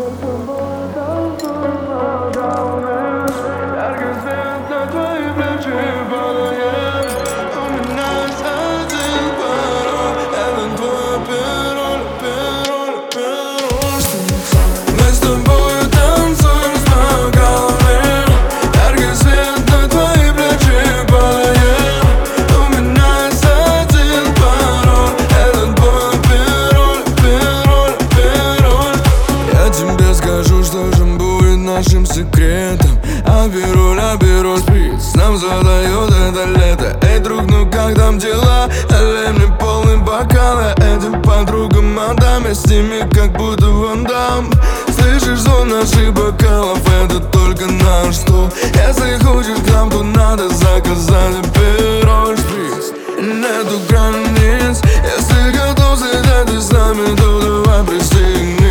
Яркий свет на твои плечи падает. У меня есть один пароль. Это твой пароль, пароль, пароль. Мы с тобой танцуем с бокалами. Яркий свет на твои плечи падает. У меня есть один пароль. Это твой пароль, пароль, пароль. Я тебе скажу, что же будет нашим секретом. А пароль шприц нам задает это лето. Эй, друг, ну как там дела? Налей мне полный бокал. Я этим подругам отдам. Я с ними как будто Ван Дамм. Слышишь, звон наших бокалов, это только наш стол. Если хочешь к нам, то надо заказать пароль шприц. Нету границ. Если готов слетать ты с нами, то давай пристегни.